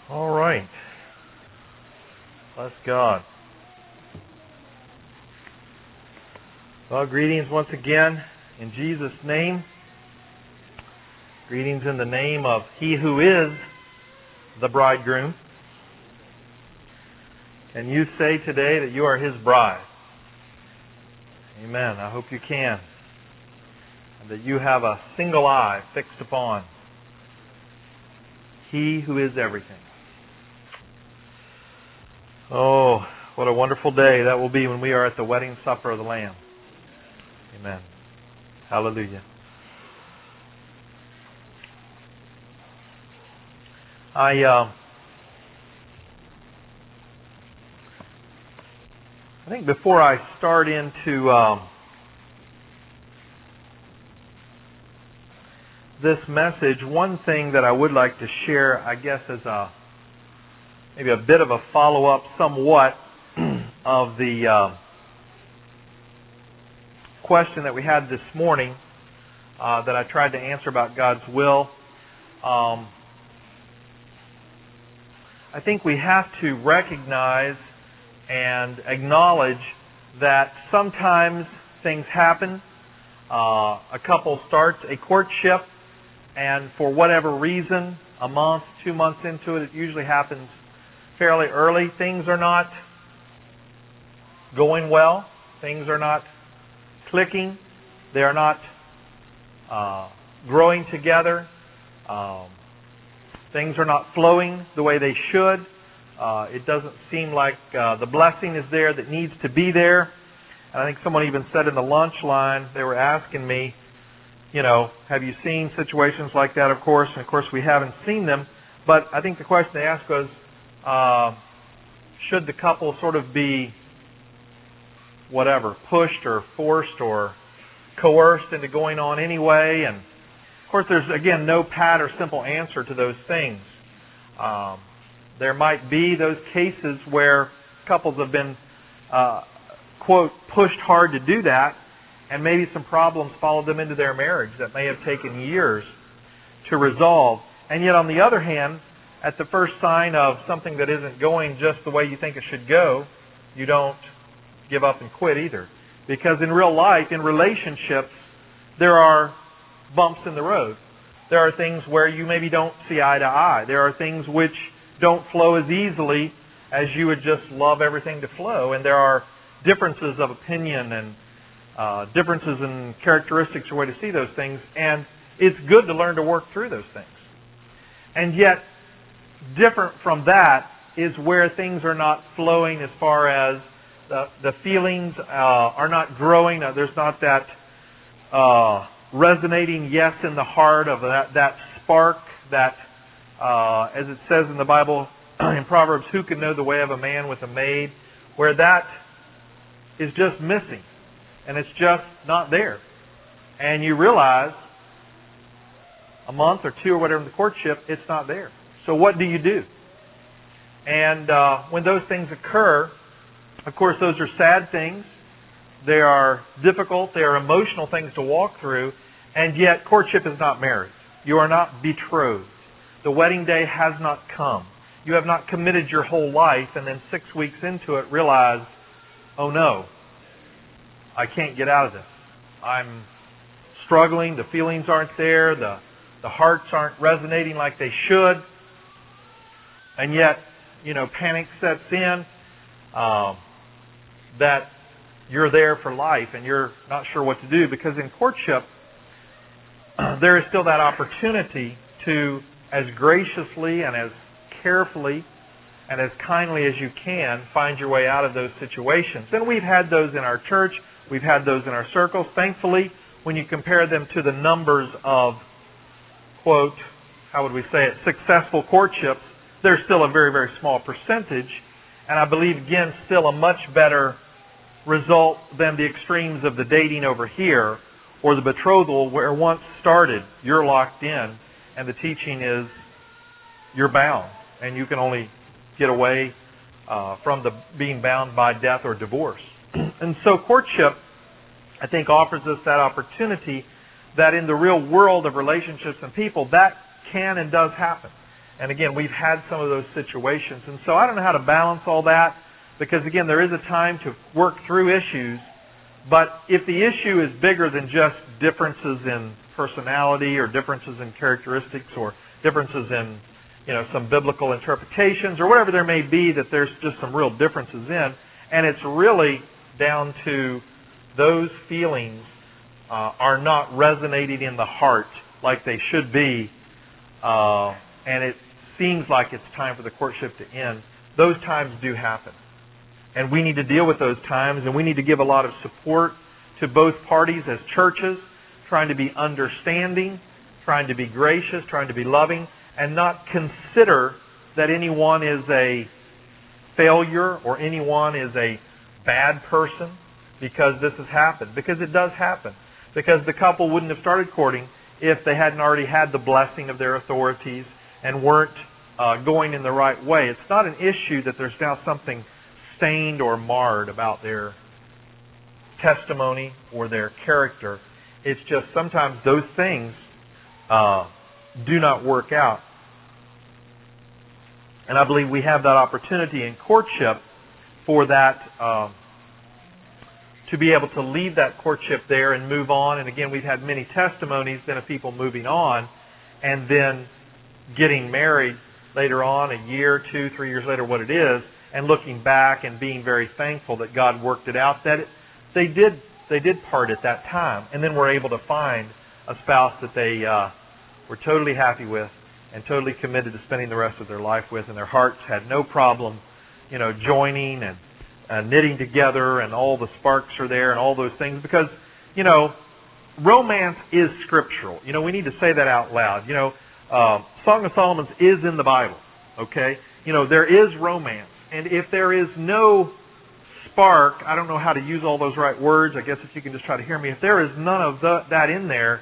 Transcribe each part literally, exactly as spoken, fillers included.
All right. Bless God. Well, greetings once again in Jesus' name. Greetings in the name of He who is the bridegroom. Can you say today that you are His bride? Amen. I hope you can. And that you have a single eye fixed upon He who is everything. Oh, what a wonderful day that will be when we are at the wedding supper of the Lamb. Amen. Hallelujah. I uh, I think before I start into um, this message, one thing that I would like to share, I guess, as a maybe a bit of a follow-up, somewhat, of the uh, question that we had this morning uh, that I tried to answer about God's will. Um, I think we have to recognize and acknowledge that sometimes things happen. Uh, a couple starts a courtship, and for whatever reason, a month, two months into it, it usually happens fairly early. Things are not going well. Things are not clicking. They are not uh, growing together. Um, things are not flowing the way they should. Uh, it doesn't seem like uh, the blessing is there that needs to be there. And I think someone even said in the lunch line, they were asking me, you know, have you seen situations like that, of course? And of course we haven't seen them. But I think the question they asked was, uh, should the couple sort of be, whatever, pushed or forced or coerced into going on anyway? And of course there's, again, no pat or simple answer to those things. Um, there might be those cases where couples have been, uh, quote, pushed hard to do that, and maybe some problems followed them into their marriage that may have taken years to resolve. And yet, on the other hand, at the first sign of something that isn't going just the way you think it should go, you don't give up and quit either. Because in real life, in relationships, there are bumps in the road. There are things where you maybe don't see eye to eye. There are things which don't flow as easily as you would just love everything to flow. And there are differences of opinion and uh, differences in characteristics or way to see those things. And it's good to learn to work through those things. And yet, different from that is where things are not flowing as far as the, the feelings uh, are not growing. Uh, there's not that uh, resonating yes in the heart of that, that spark that, uh, as it says in the Bible, in Proverbs, who can know the way of a man with a maid, where that is just missing. And it's just not there. And you realize a month or two or whatever in the courtship, it's not there. So what do you do? And uh, when those things occur, of course, those are sad things. They are difficult. They are emotional things to walk through. And yet, courtship is not marriage. You are not betrothed. The wedding day has not come. You have not committed your whole life and then six weeks into it realize, oh no, I can't get out of this. I'm struggling. The feelings aren't there. The, the hearts aren't resonating like they should. And yet, you know, panic sets in, uh, that you're there for life and you're not sure what to do, because in courtship, there is still that opportunity to, as graciously and as carefully and as kindly as you can, find your way out of those situations. And we've had those in our church. We've had those in our circles. Thankfully, when you compare them to the numbers of, quote, how would we say it, successful courtships, there's still a very, very small percentage, and I believe, again, still a much better result than the extremes of the dating over here or the betrothal where once started, you're locked in, and the teaching is you're bound, and you can only get away uh, from the being bound by death or divorce. And so courtship, I think, offers us that opportunity that in the real world of relationships and people, that can and does happen. And again, we've had some of those situations. And so I don't know how to balance all that, because again, there is a time to work through issues. But if the issue is bigger than just differences in personality or differences in characteristics or differences in, you know, some biblical interpretations or whatever there may be that there's just some real differences in, and it's really down to those feelings uh, are not resonating in the heart like they should be, uh, and it seems like it's time for the courtship to end, those times do happen. And we need to deal with those times, and we need to give a lot of support to both parties as churches, trying to be understanding, trying to be gracious, trying to be loving, and not consider that anyone is a failure or anyone is a bad person because this has happened. Because it does happen. Because the couple wouldn't have started courting if they hadn't already had the blessing of their authorities and weren't uh, going in the right way. It's not an issue that there's now something stained or marred about their testimony or their character. It's just sometimes those things uh, do not work out. And I believe we have that opportunity in courtship for that, uh, to be able to leave that courtship there and move on. And again, we've had many testimonies then of people moving on and then getting married later on, a year, two, three years later, what it is, and looking back and being very thankful that God worked it out, that it, they did they did part at that time, and then were able to find a spouse that they uh, were totally happy with and totally committed to spending the rest of their life with, and their hearts had no problem, you know, joining and uh, knitting together, and all the sparks are there and all those things, because, you know, romance is scriptural. You know, we need to say that out loud. You know, uh, Song of Solomon is in the Bible, okay? You know, there is romance. And if there is no spark, I don't know how to use all those right words. I guess if you can just try to hear me. If there is none of the, that in there,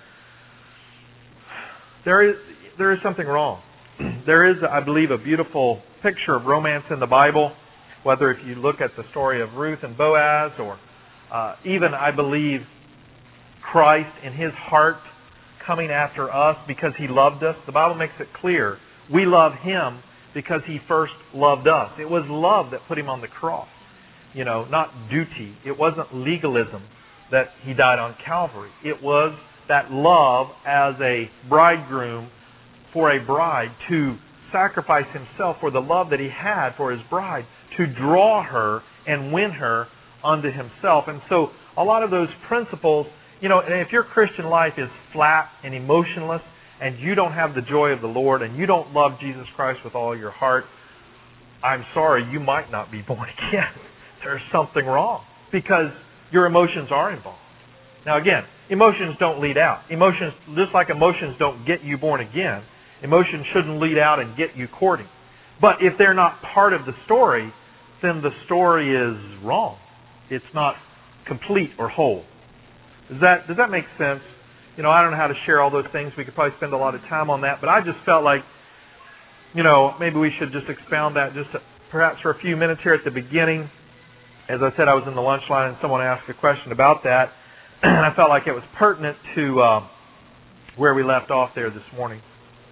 there is there is something wrong. There is, I believe, a beautiful picture of romance in the Bible, whether if you look at the story of Ruth and Boaz, or uh, even, I believe, Christ in His heart coming after us because He loved us. The Bible makes it clear we love Him because He first loved us. It was love that put Him on the cross. You know, not duty. It wasn't legalism that He died on Calvary. It was that love as a bridegroom for a bride to sacrifice Himself for the love that He had for His bride, to draw her and win her unto Himself. And so a lot of those principles, you know, and if your Christian life is flat and emotionless, and you don't have the joy of the Lord, and you don't love Jesus Christ with all your heart, I'm sorry, you might not be born again. There's something wrong, because your emotions are involved. Now again, emotions don't lead out. Emotions, just like emotions don't get you born again, emotions shouldn't lead out and get you courting. But if they're not part of the story, then the story is wrong. It's not complete or whole. Does that, does that make sense? You know, I don't know how to share all those things. We could probably spend a lot of time on that. But I just felt like, you know, maybe we should just expound that just to, perhaps for a few minutes here at the beginning. As I said, I was in the lunch line and someone asked a question about that. And I felt like it was pertinent to uh, where we left off there this morning.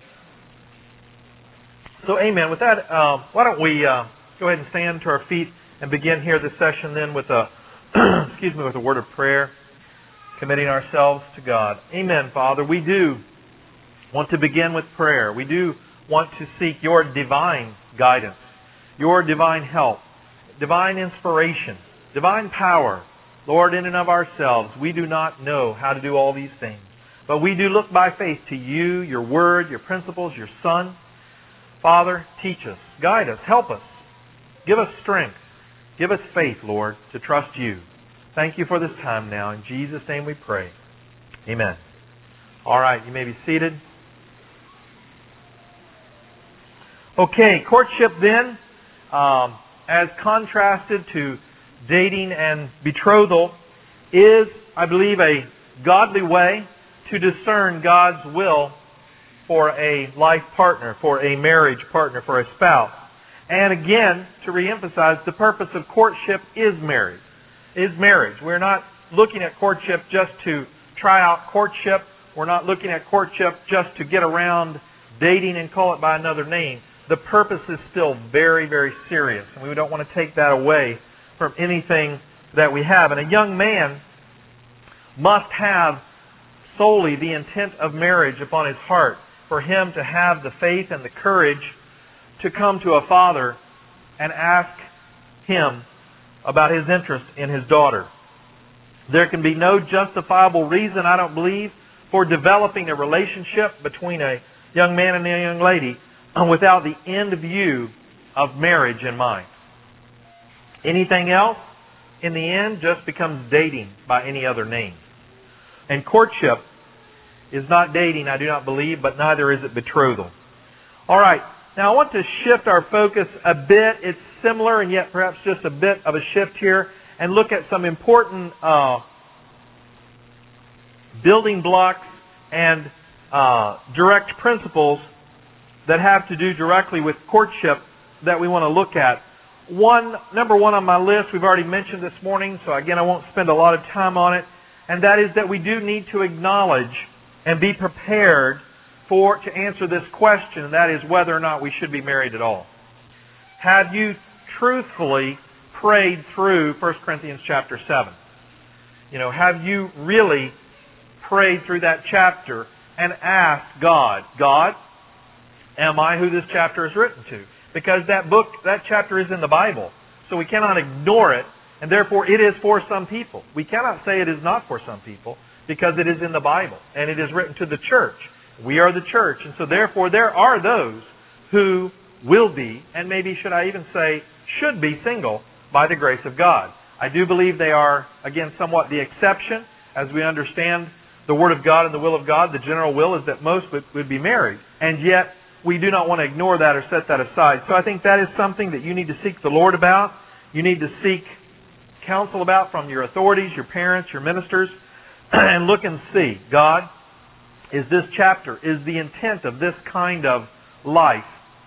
So, amen. With that, uh, why don't we uh, go ahead and stand to our feet and begin here this session then with a, excuse me, with a word of prayer, committing ourselves to God. Amen, Father. We do want to begin with prayer. We do want to seek Your divine guidance, Your divine help, divine inspiration, divine power. Lord, in and of ourselves, we do not know how to do all these things. But we do look by faith to You, Your Word, Your principles, Your Son. Father, teach us, guide us, help us. Give us strength. Give us faith, Lord, to trust You. Thank You for this time now. In Jesus' name we pray. Amen. All right, you may be seated. Okay, courtship then, um, as contrasted to dating and betrothal, is, I believe, a godly way to discern God's will for a life partner, for a marriage partner, for a spouse. And again, to reemphasize, the purpose of courtship is marriage. Is marriage. We're not looking at courtship just to try out courtship. We're not looking at courtship just to get around dating and call it by another name, the purpose is still very, very serious. And we don't want to take that away from anything that we have. And a young man must have solely the intent of marriage upon his heart for him to have the faith and the courage to come to a father and ask him about his interest in his daughter. There can be no justifiable reason, I don't believe, for developing a relationship between a young man and a young lady without the end view of marriage in mind. Anything else, in the end, just becomes dating by any other name. And courtship is not dating, I do not believe, but neither is it betrothal. All right, now I want to shift our focus a bit. It's similar and yet perhaps just a bit of a shift here, and look at some important uh, building blocks and uh, direct principles that have to do directly with courtship that we want to look at. One, number one on my list, we've already mentioned this morning, so again I won't spend a lot of time on it, and that is that we do need to acknowledge and be prepared for to answer this question, and that is whether or not we should be married at all. Have you truthfully prayed through First Corinthians chapter seven? You know, have you really prayed through that chapter and asked God, God, am I who this chapter is written to? Because that book, that chapter is in the Bible. So we cannot ignore it, and therefore it is for some people. We cannot say it is not for some people, because it is in the Bible, and it is written to the church. We are the church, and so therefore there are those who will be, and maybe should I even say, should be single by the grace of God. I do believe they are, again, somewhat the exception, as we understand the Word of God and the will of God. The general will is that most would, would be married, and yet we do not want to ignore that or set that aside. So I think that is something that you need to seek the Lord about. You need to seek counsel about from your authorities, your parents, your ministers, and look and see, God, is this chapter, is the intent of this kind of life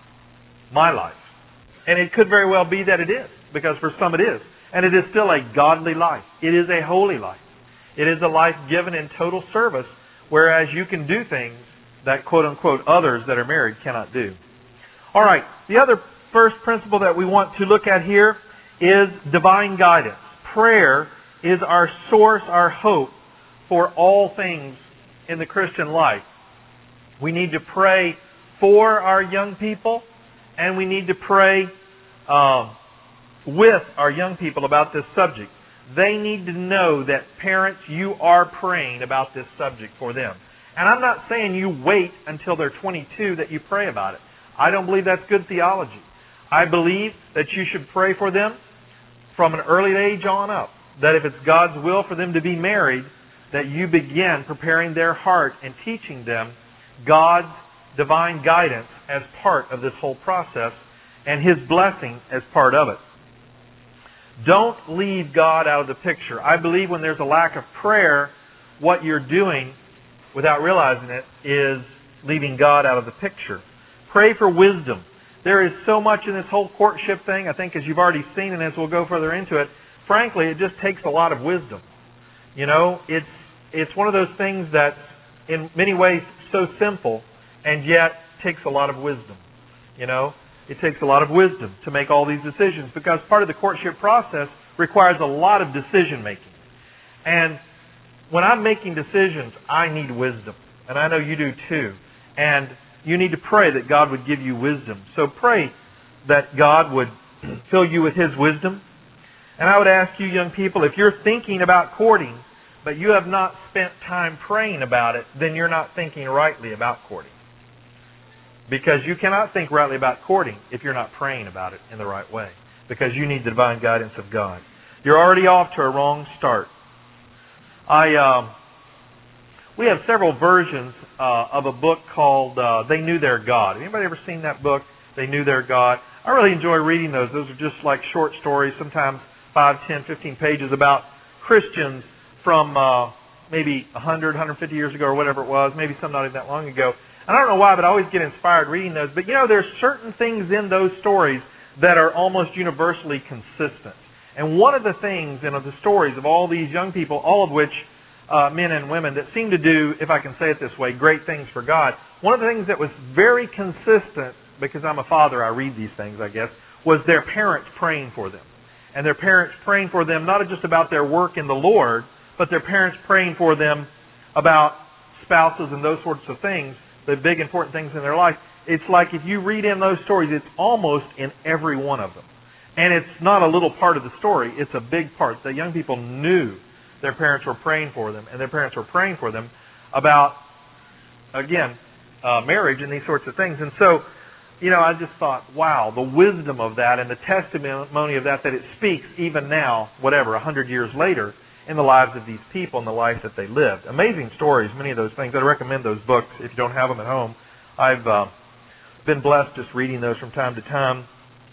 my life? And it could very well be that it is, because for some it is. And it is still a godly life. It is a holy life. It is a life given in total service, whereas you can do things that quote-unquote others that are married cannot do. All right, the other first principle that we want to look at here is divine guidance. Prayer is our source, our hope for all things in the Christian life. We need to pray for our young people, and we need to pray uh, with our young people about this subject. They need to know that, parents, you are praying about this subject for them. And I'm not saying you wait until they're twenty-two that you pray about it. I don't believe that's good theology. I believe that you should pray for them from an early age on up. That if it's God's will for them to be married, that you begin preparing their heart and teaching them God's divine guidance as part of this whole process and His blessing as part of it. Don't leave God out of the picture. I believe when there's a lack of prayer, what you're doing without realizing it is leaving God out of the picture. Pray for wisdom. There is so much in this whole courtship thing, I think, as you've already seen and as we'll go further into it, frankly, it just takes a lot of wisdom. You know, it's it's one of those things that's in many ways so simple and yet takes a lot of wisdom. You know, it takes a lot of wisdom to make all these decisions because part of the courtship process requires a lot of decision making. And when I'm making decisions, I need wisdom. And I know you do too. And you need to pray that God would give you wisdom. So pray that God would fill you with His wisdom. And I would ask you, young people, if you're thinking about courting, but you have not spent time praying about it, then you're not thinking rightly about courting. Because you cannot think rightly about courting if you're not praying about it in the right way. Because you need the divine guidance of God. You're already off to a wrong start. I, um, we have several versions uh, of a book called uh, They Knew Their God. Have anybody ever seen that book, They Knew Their God? I really enjoy reading those. Those are just like short stories, sometimes five, ten, fifteen pages about Christians from uh, maybe one hundred, one hundred fifty years ago or whatever it was, maybe some not even that long ago. And I don't know why, but I always get inspired reading those. But you know, there's certain things in those stories that are almost universally consistent. And one of the things in the stories of all these young people, all of which uh, men and women that seemed to do, if I can say it this way, great things for God. One of the things that was very consistent, because I'm a father, I read these things, I guess, was their parents praying for them. And their parents praying for them, not just about their work in the Lord, but their parents praying for them about spouses and those sorts of things, the big important things in their life. It's like if you read in those stories, it's almost in every one of them. And it's not a little part of the story, it's a big part. The young people knew their parents were praying for them, and their parents were praying for them about, again, uh, marriage and these sorts of things. And so, you know, I just thought, wow, the wisdom of that and the testimony of that, that it speaks even now, whatever, a hundred years later, in the lives of these people and the life that they lived. Amazing stories, many of those things. I'd recommend those books if you don't have them at home. I've uh, been blessed just reading those from time to time.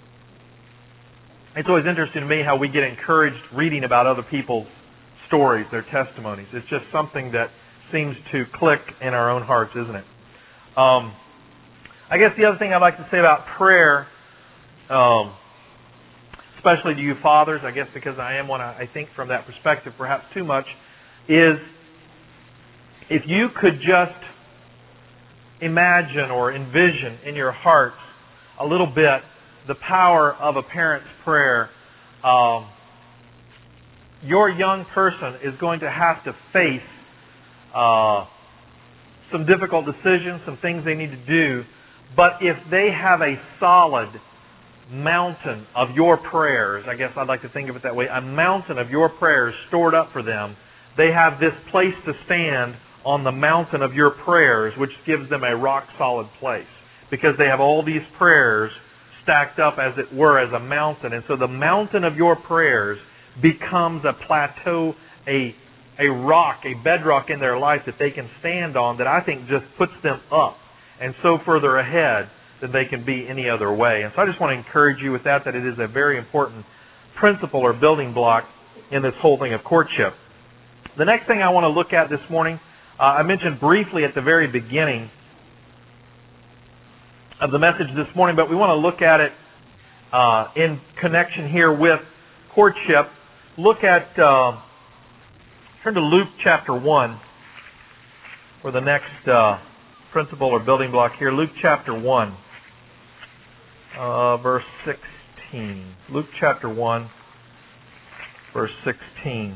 It's always interesting to me how we get encouraged reading about other people's stories, their testimonies. It's just something that seems to click in our own hearts, isn't it? Um, I guess the other thing I'd like to say about prayer, um, especially to you fathers, I guess because I am one, I think from that perspective perhaps too much, is if you could just imagine or envision in your hearts a little bit the power of a parent's prayer, um, your young person is going to have to face uh, some difficult decisions, some things they need to do. But if they have a solid mountain of your prayers, I guess I'd like to think of it that way, a mountain of your prayers stored up for them, they have this place to stand on the mountain of your prayers, which gives them a rock-solid place. Because they have all these prayers stacked up, as it were, as a mountain. And so the mountain of your prayers becomes a plateau, a, a rock, a bedrock in their life that they can stand on, that I think just puts them up and so further ahead than they can be any other way. And so I just want to encourage you with that, that it is a very important principle or building block in this whole thing of courtship. The next thing I want to look at this morning, uh, I mentioned briefly at the very beginning of the message this morning, but we want to look at it uh, in connection here with courtship. Look at, uh, turn to Luke chapter one for the next uh, principle or building block here. Luke chapter one, uh, verse sixteen. Luke chapter one, verse sixteen.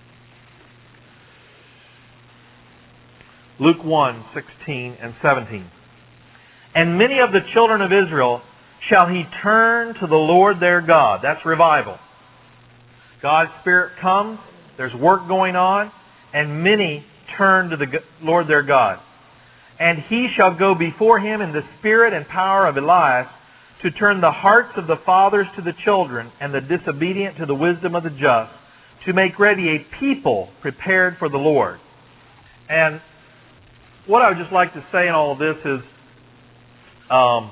Luke one, sixteen and seventeen. And many of the children of Israel shall he turn to the Lord their God. That's revival. God's Spirit comes, there's work going on, and many turn to the Lord their God. And he shall go before him in the spirit and power of Elias to turn the hearts of the fathers to the children and the disobedient to the wisdom of the just, to make ready a people prepared for the Lord. And what I would just like to say in all of this is, um,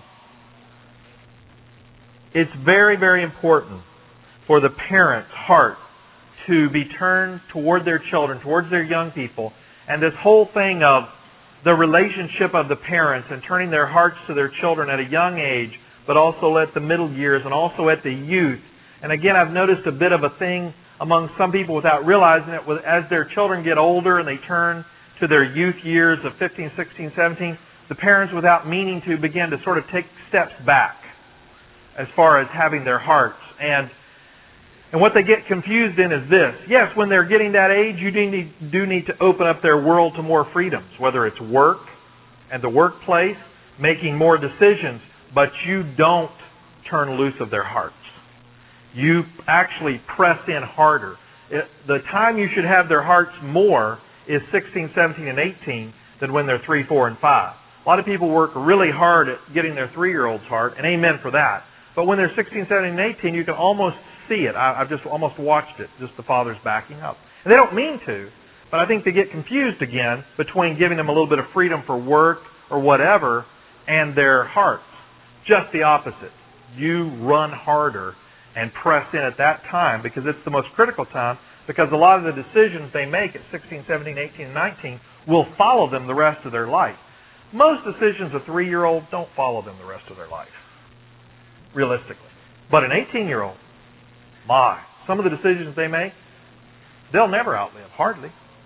it's very, very important for the parent's heart to be turned toward their children, towards their young people. And this whole thing of the relationship of the parents and turning their hearts to their children at a young age, but also at the middle years and also at the youth. And again, I've noticed a bit of a thing among some people without realizing it. As their children get older and they turn to their youth years of fifteen, sixteen, seventeen, the parents, without meaning to, begin to sort of take steps back as far as having their hearts. And and what they get confused in is this. Yes, when they're getting that age, you do need, do need to open up their world to more freedoms, whether it's work and the workplace, making more decisions, but you don't turn loose of their hearts. You actually press in harder. It, the time you should have their hearts more is sixteen, seventeen, and eighteen than when they're three, four, and five. A lot of people work really hard at getting their three-year-old's heart, and amen for that. But when they're sixteen, seventeen, and eighteen, you can almost see it. I, I've just almost watched it, just the fathers backing up. And they don't mean to, but I think they get confused again between giving them a little bit of freedom for work or whatever and their hearts. Just the opposite. You run harder and press in at that time because it's the most critical time, because a lot of the decisions they make at sixteen, seventeen, eighteen, and nineteen will follow them the rest of their life. Most decisions a three-year-old don't follow them the rest of their life, realistically. But an eighteen-year-old, my, some of the decisions they make, they'll never outlive, hardly.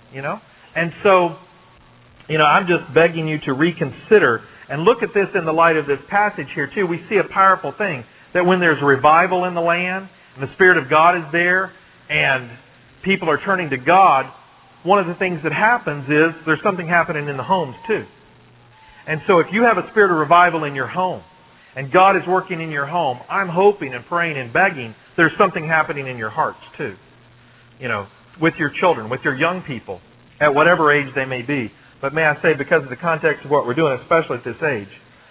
you know? And so, you know, I'm just begging you to reconsider and look at this in the light of this passage here too. We see a powerful thing, that when there's revival in the land, and the Spirit of God is there, and people are turning to God, one of the things that happens is there's something happening in the homes too. And so if you have a spirit of revival in your home, and God is working in your home, I'm hoping and praying and begging there's something happening in your hearts too. You know, with your children, with your young people, at whatever age they may be. But may I say, because of the context of what we're doing, especially at this age,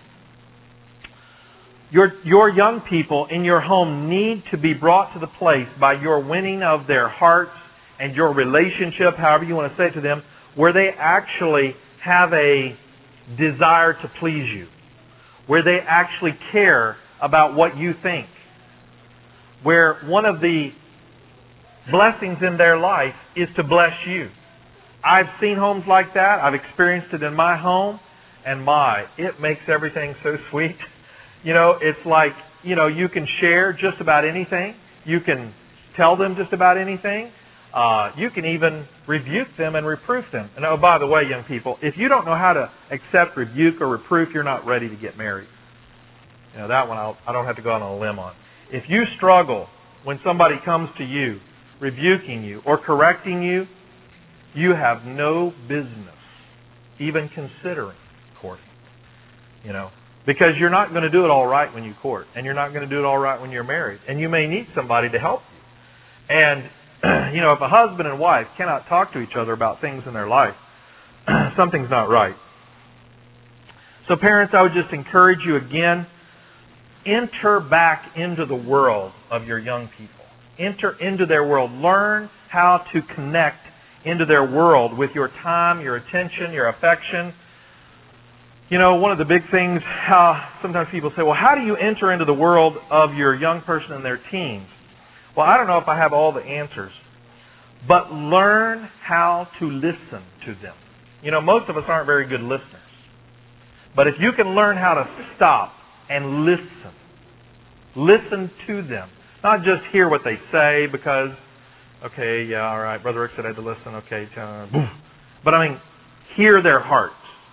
your, your young people in your home need to be brought to the place by your winning of their hearts and your relationship, however you want to say it to them, where they actually have a desire to please you, where they actually care about what you think, where one of the blessings in their life is to bless you. I've seen homes like that. I've experienced it in my home, and my, it makes everything so sweet. You know, it's like, you know, you can share just about anything. You can tell them just about anything. Uh, you can even rebuke them and reproof them. And oh, by the way, young people, if you don't know how to accept rebuke or reproof, you're not ready to get married. You know, that one I'll, I don't have to go out on a limb on. If you struggle when somebody comes to you, rebuking you or correcting you, you have no business even considering courting. You know, because you're not going to do it all right when you court, and you're not going to do it all right when you're married, and you may need somebody to help you. And you know, if a husband and wife cannot talk to each other about things in their life, something's not right. So parents, I would just encourage you again, enter back into the world of your young people. Enter into their world. Learn how to connect into their world with your time, your attention, your affection. You know, one of the big things, how sometimes people say, well, how do you enter into the world of your young person and their teens? Well, I don't know if I have all the answers, but learn how to listen to them. You know, most of us aren't very good listeners. But if you can learn how to stop and listen, listen to them, not just hear what they say because, okay, yeah, all right, Brother Rick said I had to listen, okay, uh, but I mean, hear their hearts.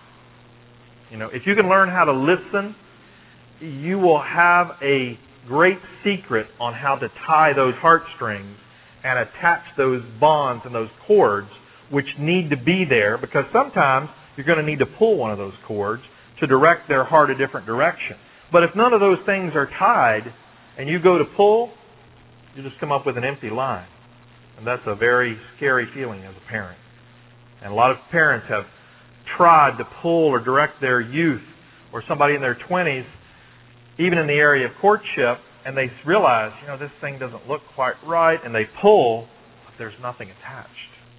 You know, if you can learn how to listen, you will have a great secret on how to tie those heartstrings and attach those bonds and those cords which need to be there, because sometimes you're going to need to pull one of those cords to direct their heart a different direction. But if none of those things are tied and you go to pull, you just come up with an empty line. And that's a very scary feeling as a parent. And a lot of parents have tried to pull or direct their youth or somebody in their twenties, even in the area of courtship, and they realize, you know, this thing doesn't look quite right, and they pull, but there's nothing attached.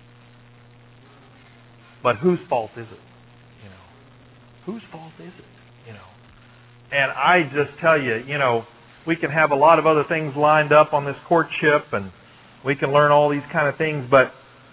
But whose fault is it? You know, whose fault is it? You know, and I just tell you, you know, we can have a lot of other things lined up on this courtship, and we can learn all these kind of things, but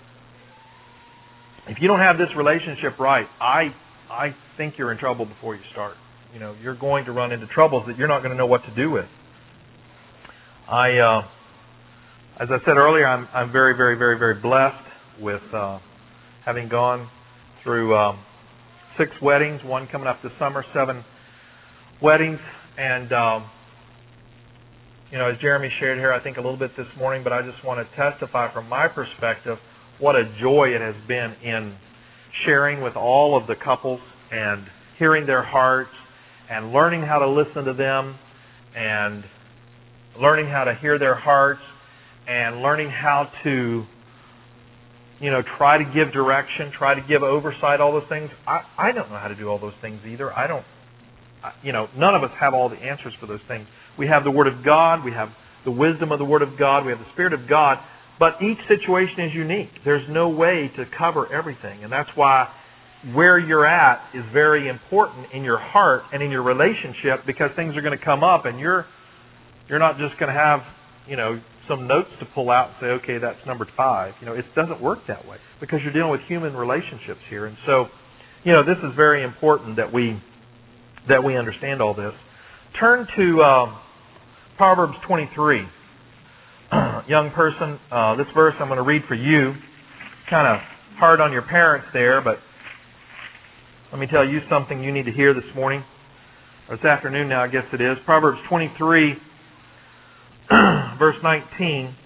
if you don't have this relationship right, I I think you're in trouble before you start. You know, you're going to run into troubles that you're not going to know what to do with. I, uh, as I said earlier, I'm I'm very, very, very, very blessed with uh, having gone through um, six weddings, one coming up this summer, seven weddings, and um, you know, as Jeremy shared here, I think a little bit this morning, but I just want to testify from my perspective what a joy it has been in sharing with all of the couples and hearing their hearts and learning how to listen to them and learning how to hear their hearts and learning how to, you know, try to give direction, try to give oversight, all those things. I, I don't know how to do all those things either. I don't, you know, none of us have all the answers for those things. We have the Word of God. We have the wisdom of the Word of God. We have the Spirit of God. But each situation is unique. There's no way to cover everything. And that's why where you're at is very important in your heart and in your relationship, because things are going to come up and you're you're not just going to have, you know, some notes to pull out and say, okay, that's number five. You know, it doesn't work that way because you're dealing with human relationships here. And so, you know, this is very important that we that we understand all this. Turn to uh, Proverbs twenty-three. Young person, uh, this verse I'm going to read for you kind of hard on your parents there, but let me tell you something you need to hear this morning, or this afternoon now, I guess it is. Proverbs twenty-three, verse nineteen.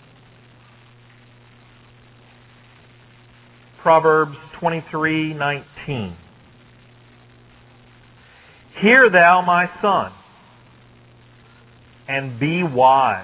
Proverbs twenty-three nineteen. Hear thou, my son, and be wise,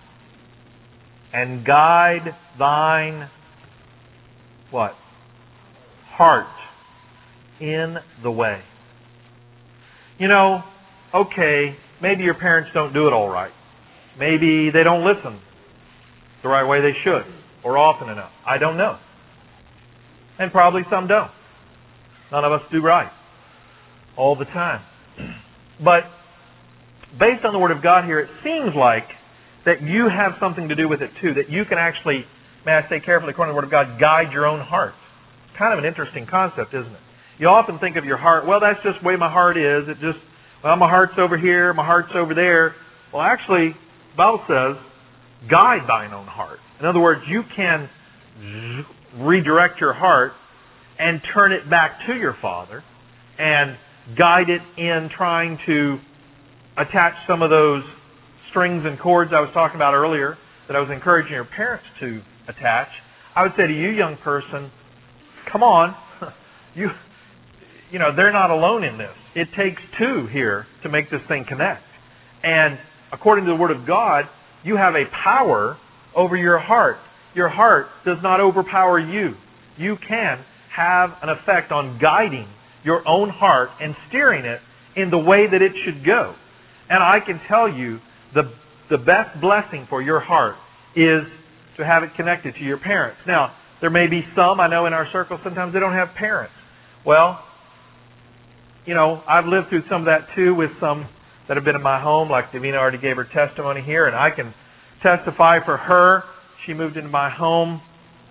and guide thine, what? Heart in the way. You know, okay, maybe your parents don't do it all right. Maybe they don't listen the right way they should, or often enough. I don't know. And probably some don't. None of us do right all the time. But based on the Word of God here, it seems like that you have something to do with it too. That you can actually, may I say carefully, according to the Word of God, guide your own heart. Kind of an interesting concept, isn't it? You often think of your heart, well, that's just the way my heart is. It just, well, my heart's over here, my heart's over there. Well, actually, the Bible says, guide thine own heart. In other words, you can redirect your heart and turn it back to your Father and guide it in trying to attach some of those strings and cords I was talking about earlier that I was encouraging your parents to attach. I would say to you, young person, come on. You, you know, they're not alone in this. It takes two here to make this thing connect. And according to the Word of God, you have a power over your heart. Your heart does not overpower you. You can have an effect on guiding your own heart and steering it in the way that it should go. And I can tell you, the, the best blessing for your heart is to have it connected to your parents. Now, there may be some, I know in our circle, sometimes they don't have parents. Well, you know, I've lived through some of that too with some that have been in my home, like Davina already gave her testimony here, and I can testify for her. She moved into my home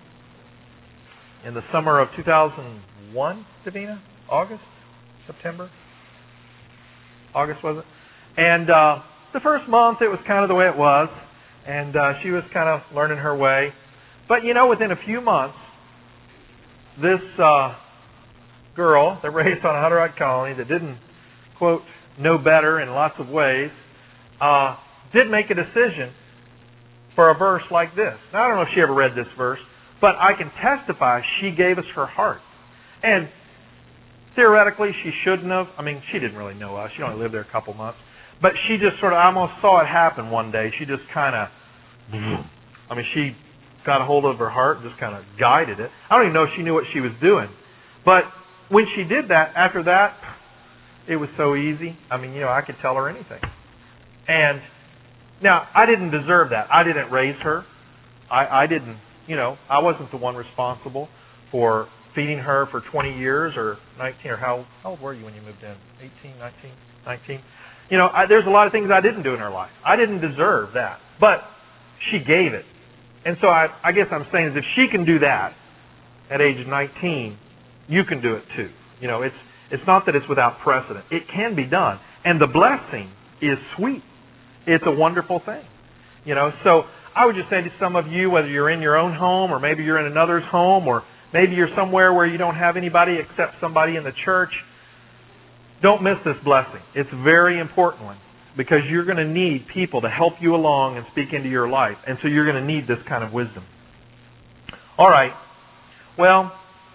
in the summer of two thousand one, Davina? August? September? August, was it? And uh, the first month, it was kind of the way it was. And uh, she was kind of learning her way. But, you know, within a few months, this uh, girl that raised on a Hutter Rock colony that didn't, quote, know better in lots of ways, uh, did make a decision for a verse like this. Now, I don't know if she ever read this verse, but I can testify she gave us her heart. And theoretically, she shouldn't have. I mean, she didn't really know us. She only lived there a couple months. But she just sort of, I almost saw it happen one day. She just kind of, I mean, she got a hold of her heart and just kind of guided it. I don't even know if she knew what she was doing. But when she did that, after that, it was so easy. I mean, you know, I could tell her anything. And now, I didn't deserve that. I didn't raise her. I, I didn't, you know, I wasn't the one responsible for feeding her for twenty years or nineteen, or how, how old were you when you moved in? eighteen, nineteen, nineteen? You know, I, there's a lot of things I didn't do in her life. I didn't deserve that. But she gave it. And so I, I guess I'm saying is if she can do that at age nineteen, you can do it too. You know, it's it's not that it's without precedent. It can be done. And the blessing is sweet. It's a wonderful thing. You know, so I would just say to some of you, whether you're in your own home or maybe you're in another's home or maybe you're somewhere where you don't have anybody except somebody in the church, don't miss this blessing. It's a very important one because you're going to need people to help you along and speak into your life. And so you're going to need this kind of wisdom. All right. Well,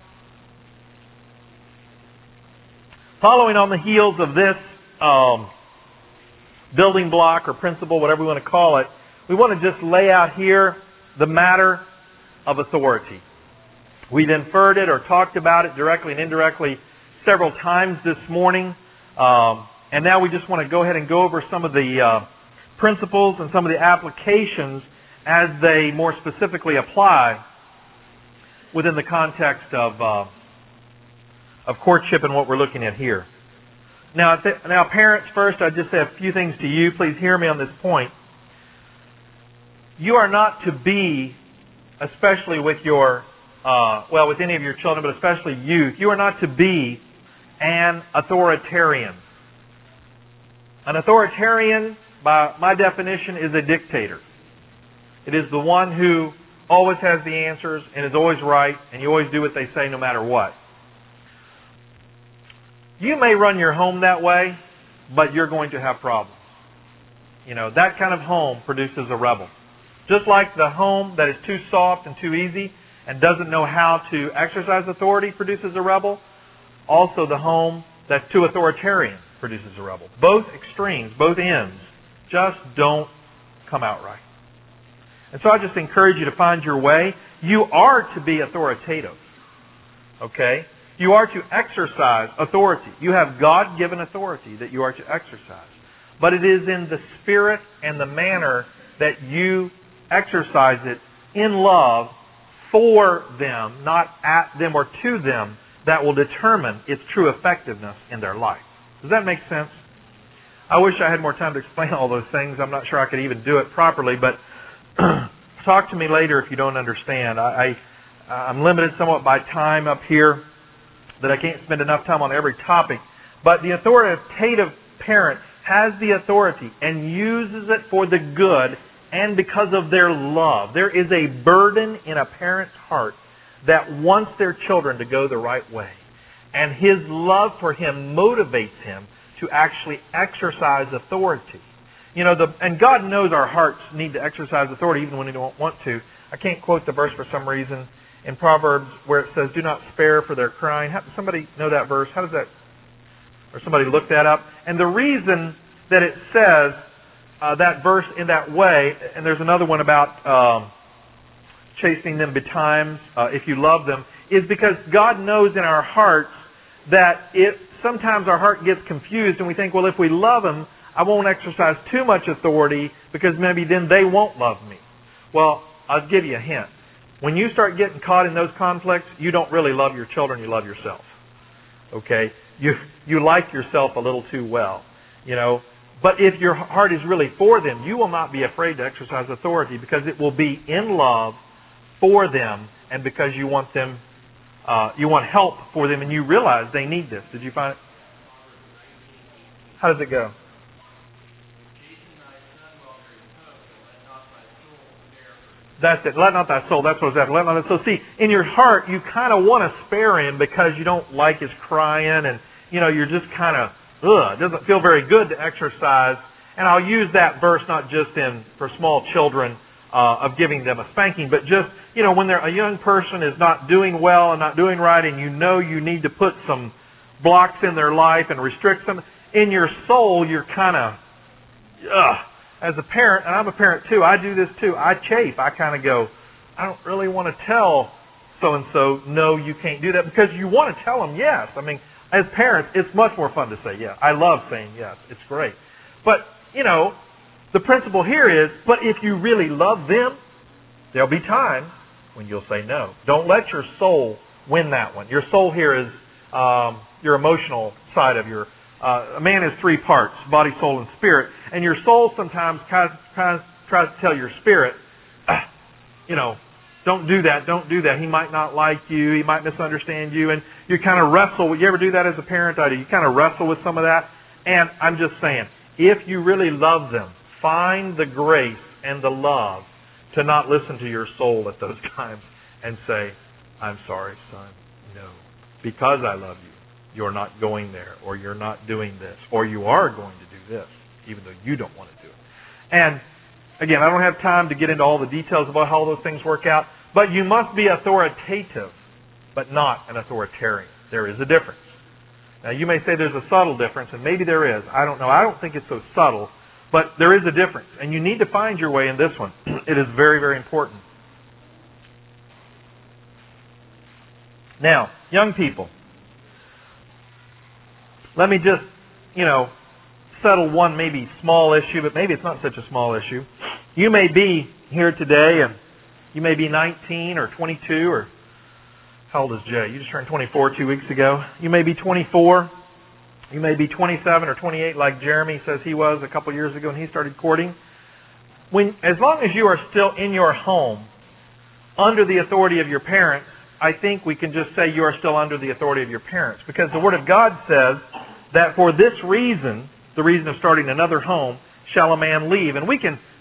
following on the heels of this um, building block or principle, whatever we want to call it, we want to just lay out here the matter of authority. We've inferred it or talked about it directly and indirectly several times this morning. Um, and now we just want to go ahead and go over some of the uh, principles and some of the applications as they more specifically apply within the context of uh, of courtship and what we're looking at here. Now, th- now, parents, first, I'd just say a few things to you. Please hear me on this point. You are not to be, especially with your, uh, well, with any of your children, but especially youth, you are not to be an authoritarian. An authoritarian, by my definition, is a dictator. It is the one who always has the answers and is always right, and you always do what they say no matter what. You may run your home that way, but you're going to have problems. You know, that kind of home produces a rebel. Just like the home that is too soft and too easy and doesn't know how to exercise authority produces a rebel, also the home that's too authoritarian produces a rebel. Both extremes, both ends, just don't come out right. And so I just encourage you to find your way. You are to be authoritative. Okay? You are to exercise authority. You have God-given authority that you are to exercise. But it is in the spirit and the manner that you exercise it in love for them, not at them or to them, that will determine its true effectiveness in their life. Does that make sense? I wish I had more time to explain all those things. I'm not sure I could even do it properly, but talk to me later if you don't understand. I, I, I'm limited somewhat by time up here, that I can't spend enough time on every topic. But the authoritative parent has the authority and uses it for the good and because of their love. There is a burden in a parent's heart that wants their children to go the right way. And his love for him motivates him to actually exercise authority. You know, the, and God knows our hearts need to exercise authority even when we don't want to. I can't quote the verse for some reason in Proverbs where it says, "Do not spare for their crying." How, somebody know that verse? How does that, or somebody look that up? And the reason that it says uh, that verse in that way, and there's another one about um, chastening them betimes uh, if you love them, is because God knows in our hearts that it sometimes our heart gets confused and we think, well, if we love them, I won't exercise too much authority because maybe then they won't love me. Well, I'll give you a hint. When you start getting caught in those conflicts, you don't really love your children, you love yourself. Okay? You you like yourself a little too well. You know, but if your heart is really for them, you will not be afraid to exercise authority because it will be in love for them and because you want them uh, you want help for them and you realize they need this. Did you find it? How does it go? That's it. Let not thy soul. That's what it's after. Let not. So see, in your heart, you kind of want to spare him because you don't like his crying, and you know you're just kind of ugh. It doesn't feel very good to exercise. And I'll use that verse not just in for small children uh, of giving them a spanking, but just you know when they're a young person is not doing well and not doing right, and you know you need to put some blocks in their life and restrict them. In your soul, you're kind of ugh. As a parent, and I'm a parent too, I do this too. I chafe. I kind of go, I don't really want to tell so-and-so, no, you can't do that. Because you want to tell them yes. I mean, as parents, it's much more fun to say yes. I love saying yes. It's great. But, you know, the principle here is, but if you really love them, there'll be times when you'll say no. Don't let your soul win that one. Your soul here is um, your emotional side of your Uh, a man has three parts, body, soul, and spirit. And your soul sometimes tries, tries, tries to tell your spirit, ah, you know, don't do that, don't do that. He might not like you. He might misunderstand you. And you kind of wrestle. You ever do that as a parent? I do. You kind of wrestle with some of that. And I'm just saying, if you really love them, find the grace and the love to not listen to your soul at those times and say, I'm sorry, son, no, because I love you. You're not going there, or you're not doing this, or you are going to do this, even though you don't want to do it. And again, I don't have time to get into all the details about how all those things work out, but you must be authoritative, but not an authoritarian. There is a difference. Now, you may say there's a subtle difference, and maybe there is. I don't know. I don't think it's so subtle, but there is a difference, and you need to find your way in this one. It is very, very important. Now, young people, let me just, you know, settle one maybe small issue, but maybe it's not such a small issue. You may be here today, and you may be nineteen or twenty-two, or how old is Jay? You just turned twenty-four two weeks ago. You may be twenty-four. You may be twenty-seven or twenty-eight like Jeremy says he was a couple years ago when he started courting. When, as long as you are still in your home, under the authority of your parents, I think we can just say you are still under the authority of your parents. Because the Word of God says that for this reason, the reason of starting another home, shall a man leave. And we can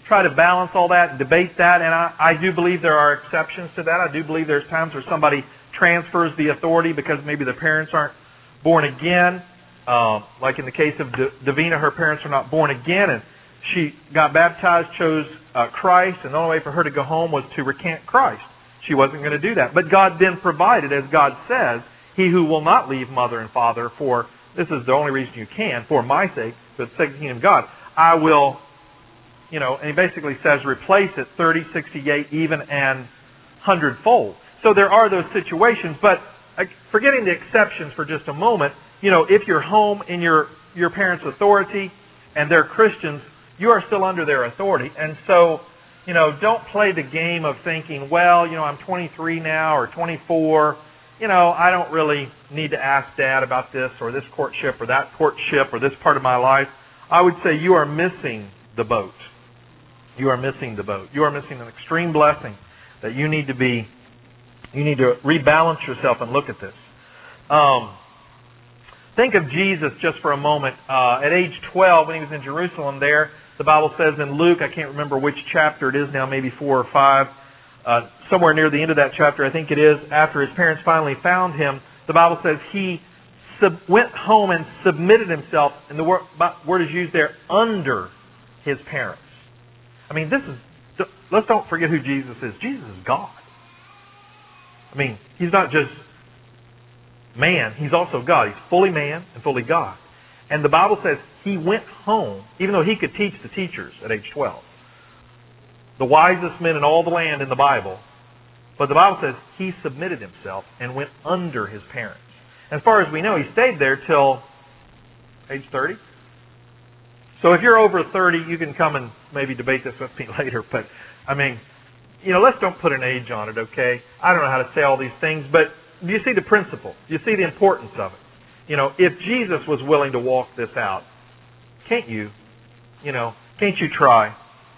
try to balance all that and debate that, and I, I do believe there are exceptions to that. I do believe there's times where somebody transfers the authority because maybe their parents aren't born again. Uh, like in the case of D- Davina, her parents are not born again, and she got baptized, chose uh, Christ, and the only way for her to go home was to recant Christ. She wasn't going to do that. But God then provided, as God says, he who will not leave mother and father for, this is the only reason you can, for my sake, for the sake of the kingdom of God, I will, you know, and he basically says replace it thirty, sixty-eight, even, and hundredfold. So there are those situations, but forgetting the exceptions for just a moment, you know, if you're home in your, your parents' authority and they're Christians, you are still under their authority. And so, you know, don't play the game of thinking, well, you know, I'm twenty-three now or twenty-four. You know, I don't really need to ask Dad about this or this courtship or that courtship or this part of my life. I would say you are missing the boat. You are missing the boat. You are missing an extreme blessing that you need to be, you need to rebalance yourself and look at this. Um, think of Jesus just for a moment. Uh, at age twelve, when he was in Jerusalem there, the Bible says in Luke, I can't remember which chapter it is now, maybe four or five, uh, somewhere near the end of that chapter, I think it is, after his parents finally found him, the Bible says he sub- went home and submitted himself, and the word, word is used there, under his parents. I mean, this is, let's don't forget who Jesus is. Jesus is God. I mean, he's not just man, he's also God. He's fully man and fully God. And the Bible says he went home, even though he could teach the teachers at age twelve. The wisest men in all the land in the Bible. But the Bible says he submitted himself and went under his parents. As far as we know, he stayed there till age thirty. So if you're over thirty, you can come and maybe debate this with me later. But, I mean, you know, let's don't put an age on it, okay? I don't know how to say all these things, but do you see the principle? Do you see the importance of it? You know, if Jesus was willing to walk this out, can't you? You know, can't you try?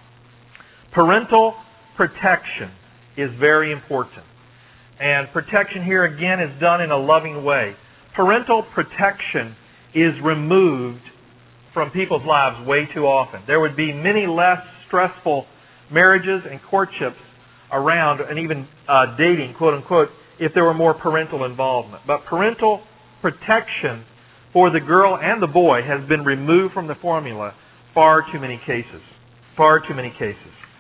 Parental protection is very important. And protection here again is done in a loving way. Parental protection is removed from people's lives way too often. There would be many less stressful marriages and courtships around, and even uh, dating, quote unquote, if there were more parental involvement. But parental protection for the girl and the boy has been removed from the formula far too many cases. Far too many cases.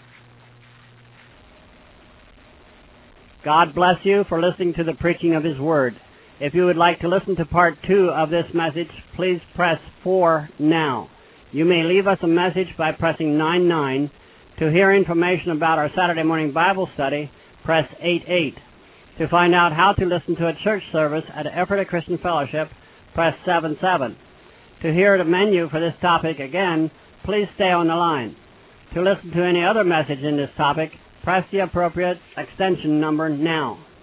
God bless you for listening to the preaching of His Word. If you would like to listen to part two of this message, please press four now. You may leave us a message by pressing nine nine. To hear information about our Saturday morning Bible study, press eight eight. To find out how to listen to a church service at Ephrata Christian Fellowship, press seven seven. To hear the menu for this topic again, please stay on the line. To listen to any other message in this topic, press the appropriate extension number now.